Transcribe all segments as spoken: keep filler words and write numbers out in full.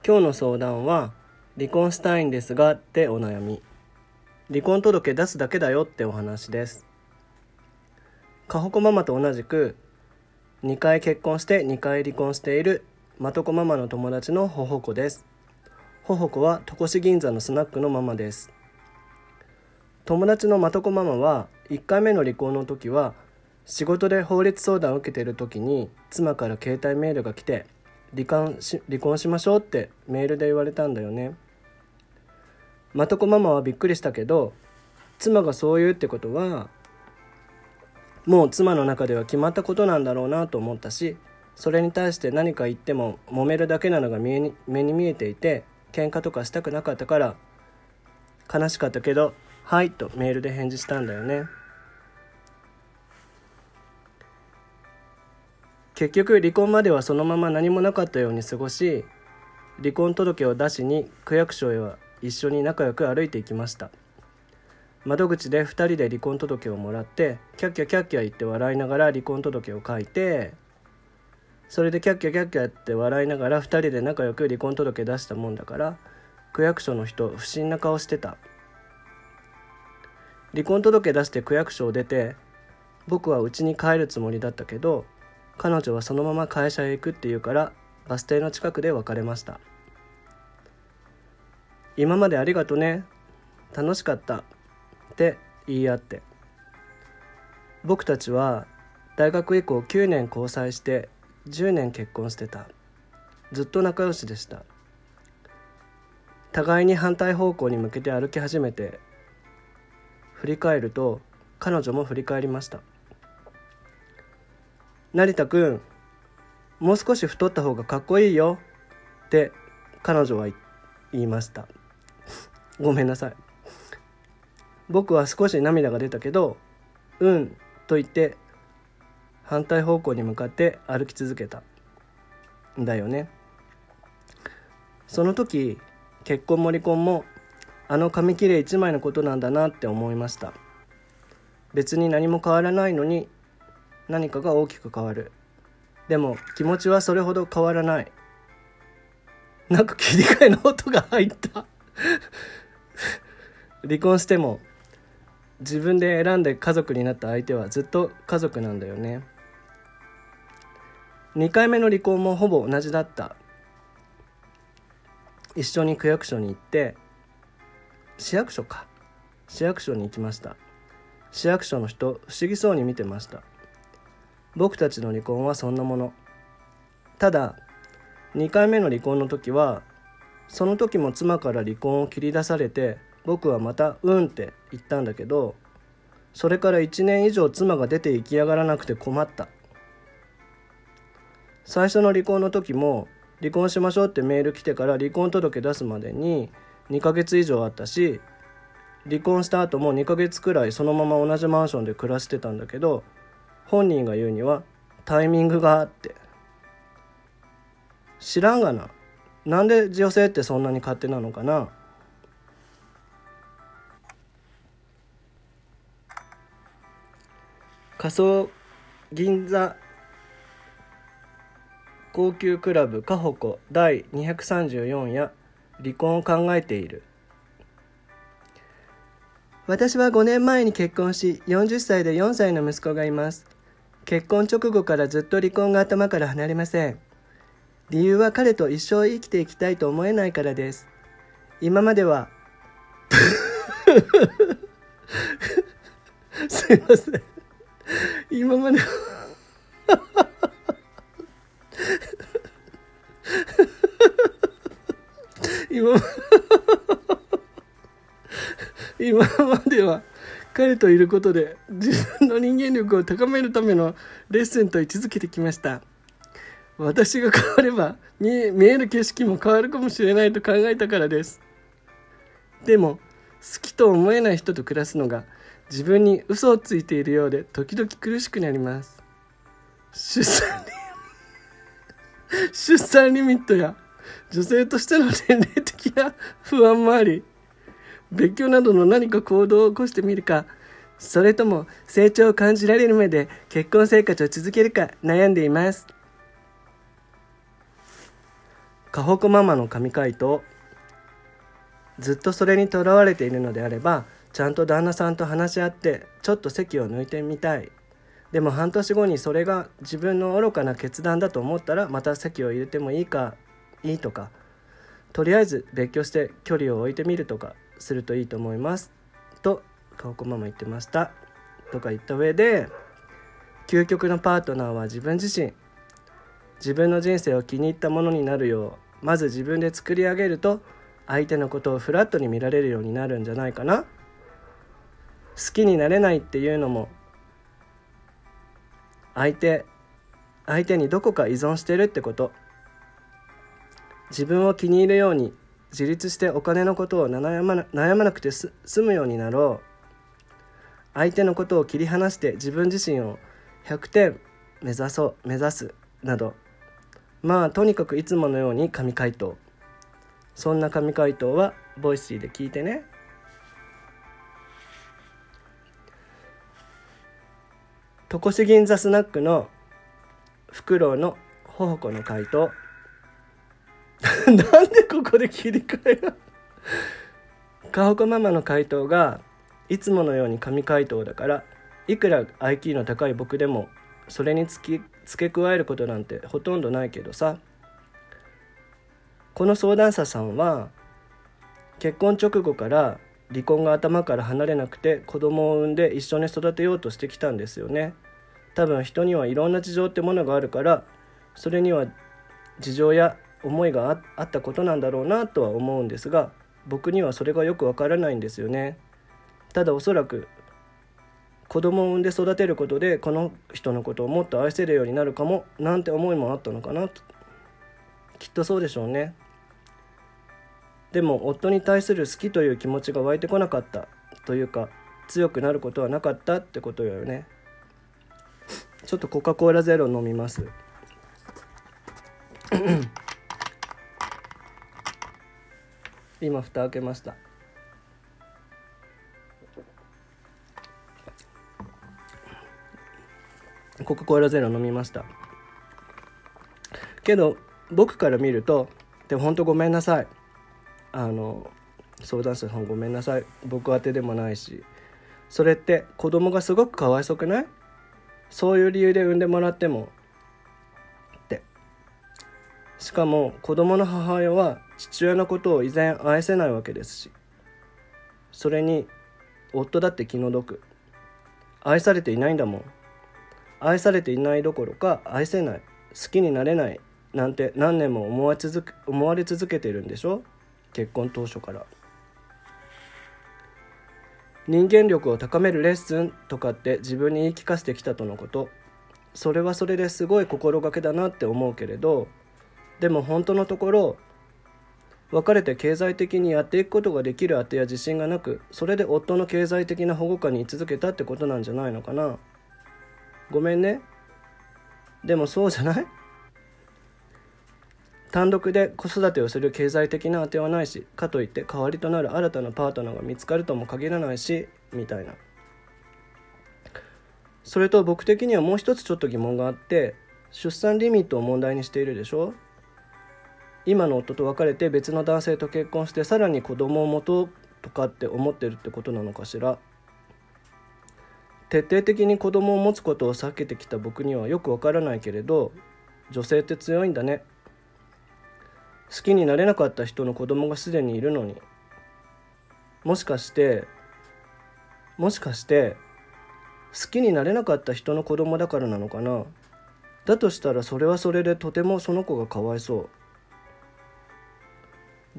今日の相談は離婚したいんですがってお悩み。離婚届出すだけだよってお話です。かほこママと同じくにかい結婚してにかい離婚しているまとこママの友達のほほこです。ほほこは戸越銀座のスナックのママです。友達のまとこママはいっかいめの離婚の時は仕事で法律相談を受けている時に妻から携帯メールが来て離婚し、離婚しましょうってメールで言われたんだよね。まとこママはびっくりしたけど、妻がそう言うってことはもう妻の中では決まったことなんだろうなと思ったし、それに対して何か言っても揉めるだけなのが目に、目に見えていて喧嘩とかしたくなかったから悲しかったけどはいとメールで返事したんだよね。結局離婚まではそのまま何もなかったように過ごし、離婚届を出しに区役所へは一緒に仲良く歩いていきました。窓口でふたりで離婚届をもらってキャッキャキャッキャ言って笑いながら離婚届を書いて、それでキャッキャキャッキャって笑いながらふたりで仲良く離婚届出したもんだから区役所の人不審な顔してた。離婚届出して区役所を出て僕は家に帰るつもりだったけど、彼女はそのまま会社へ行くって言うからバス停の近くで別れました。今までありがとね、楽しかったって言い合って、僕たちは大学以降きゅうねん交際してじゅうねん結婚してた。ずっと仲良しでした。互いに反対方向に向けて歩き始めて振り返ると彼女も振り返りました。成田くん、もう少し太った方がかっこいいよって彼女は言いました。ごめんなさい。僕は少し涙が出たけど、うんと言って反対方向に向かって歩き続けたんだよね。その時結婚も離婚もあの紙切れ一枚のことなんだなって思いました。別に何も変わらないのに何かが大きく変わる。でも気持ちはそれほど変わらない。なんか切り替えの音が入った離婚しても自分で選んで家族になった相手はずっと家族なんだよね。にかいめの離婚もほぼ同じだった。一緒に区役所に行って市役所か市役所に行きました。市役所の人不思議そうに見てました。僕たちの離婚はそんなもの。ただにかいめの離婚の時はその時も妻から離婚を切り出されて僕はまたうんって言ったんだけど、それからいちねん以上妻が出て行きやがらなくて困った。最初の離婚の時も離婚しましょうってメール来てから離婚届出すまでににかげつ以上あったし、離婚した後もにかげつくらいそのまま同じマンションで暮らしてたんだけど、本人が言うにはタイミングがあって。知らんがな。なんで女性ってそんなに勝手なのかな。仮想銀座高級クラブかほこだいにひゃくさんじゅうよん夜、離婚を考えている。私はごねんまえに結婚しよんじゅっさいでよんさいの息子がいます。結婚直後からずっと離婚が頭から離れません。理由は彼と一生生きていきたいと思えないからです。今まではすいません。今までは今今までは彼といることで自分の人間力を高めるためのレッスンと位置づけてきました。私が変われば見える景色も変わるかもしれないと考えたからです。でも好きと思えない人と暮らすのが自分に嘘をついているようで時々苦しくなります。出産出産リミットや女性としての年齢的な不安もあり、別居などの何か行動を起こしてみるか、それとも成長を感じられるまで結婚生活を続けるか悩んでいます。 かほこママの神回答。ずっとそれにとらわれているのであれば、ちゃんと旦那さんと話し合ってちょっと席を抜いてみたい。でも半年後にそれが自分の愚かな決断だと思ったら、また席を入れてもいいかいいとか、とりあえず別居して距離を置いてみるとかするといいと思いますとかほこママ言ってましたとか言った上で、究極のパートナーは自分自身、自分の人生を気に入ったものになるようまず自分で作り上げると、相手のことをフラットに見られるようになるんじゃないかな。好きになれないっていうのも、相手相手にどこか依存してるってこと。自分を気に入るように自立してお金のことを悩まな、悩まなくてす済むようになろう。相手のことを切り離して自分自身をひゃくてん目指そう目指すなど、まあとにかくいつものように神回答。そんな神回答はボイシーで聞いてね。戸越銀座スナックのフクロウのほほこの回答。なんでここで切り替えがかほこママの回答がいつものように神回答だから、いくら アイキュー の高い僕でもそれに付き付け加えることなんてほとんどないけどさ。この相談者さんは結婚直後から離婚が頭から離れなくて、子供を産んで一緒に育てようとしてきたんですよね。多分人にはいろんな事情ってものがあるから、それには事情や思いが あ, あったことなんだろうなとは思うんですが、僕にはそれがよくわからないんですよね。ただおそらく子供を産んで育てることでこの人のことをもっと愛せるようになるかもなんて思いもあったのかなと。きっとそうでしょうね。でも夫に対する好きという気持ちが湧いてこなかったというか、強くなることはなかったってことよね。ちょっとコカ・コーラゼロ飲みます今蓋開けました。コカ・コーラゼロ飲みましたけど、僕から見ると、でも本当ごめんなさい、あの相談者さんごめんなさい、僕宛てでもないし、それって子供がすごくかわいそうくない？そういう理由で産んでもらってもって。しかも子供の母親は父親のことを依然愛せないわけですし、それに夫だって気の毒。愛されていないんだもん。愛されていないどころか愛せない、好きになれないなんて何年も思わ続け、思われ続けてるんでしょ、結婚当初から。人間力を高めるレッスンとかって自分に言い聞かせてきたとのこと。それはそれですごい心がけだなって思うけれど、でも本当のところ別れて経済的にやっていくことができる当てや自信がなく、それで夫の経済的な保護下に居続けたってことなんじゃないのかな。ごめんね。でもそうじゃない？単独で子育てをする経済的な当てはないし、かといって代わりとなる新たなパートナーが見つかるとも限らないし、みたいな。それと僕的にはもう一つちょっと疑問があって、出産リミットを問題にしているでしょ。今の夫と別れて別の男性と結婚して、さらに子供を持とうとかって思ってるってことなのかしら。徹底的に子供を持つことを避けてきた僕にはよくわからないけれど、女性って強いんだね。好きになれなかった人の子供がすでにいるのに、もしかしてもしかして好きになれなかった人の子供だからなのかな。だとしたらそれはそれでとてもその子がかわいそう。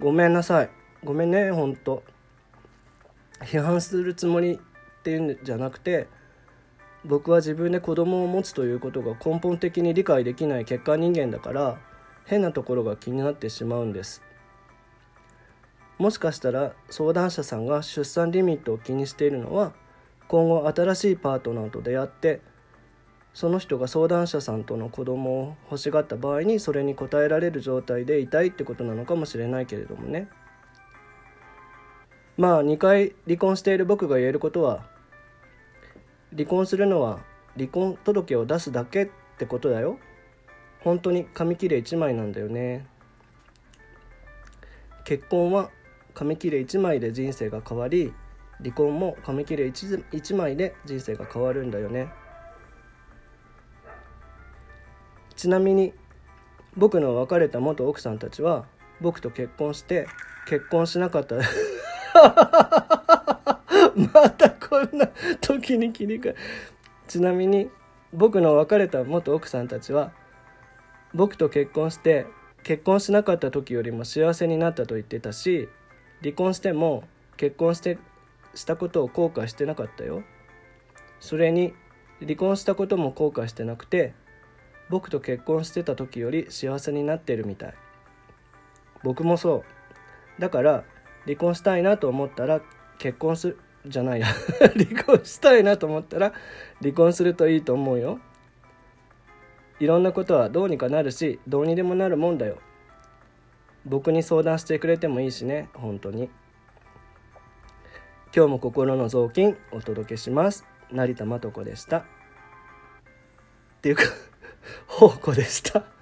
ごめんなさい、ごめんね、ほんと。批判するつもりっていうんじゃなくて、僕は自分で子供を持つということが根本的に理解できない欠陥人間だから、変なところが気になってしまうんです。もしかしたら相談者さんが出産リミットを気にしているのは、今後新しいパートナーと出会って、その人が相談者さんとの子供を欲しがった場合にそれに応えられる状態でいたいってことなのかもしれないけれどもね。まあにかい離婚している僕が言えることは、離婚するのは離婚届を出すだけってことだよ。本当に紙切れ一枚なんだよね。 結婚は紙切れいちまいで人生が変わり、離婚も紙切れ 1, 1枚で人生が変わるんだよね。ちなみに僕の別れた元奥さんたちは僕と結婚して結婚しなかったまたこんな時に切り替え。ちなみに僕の別れた元奥さんたちは僕と結婚して結婚しなかった時よりも幸せになったと言ってたし、離婚しても結婚してしたことを後悔してなかったよ。それに離婚したことも後悔してなくて、僕と結婚してた時より幸せになってるみたい。僕もそう。だから離婚したいなと思ったら結婚するじゃないや離婚したいなと思ったら離婚するといいと思うよ。いろんなことはどうにかなるし、どうにでもなるもんだよ。僕に相談してくれてもいいしね、本当に。今日も心の雑巾お届けします。成田まとこでした。っていうか宝子でした。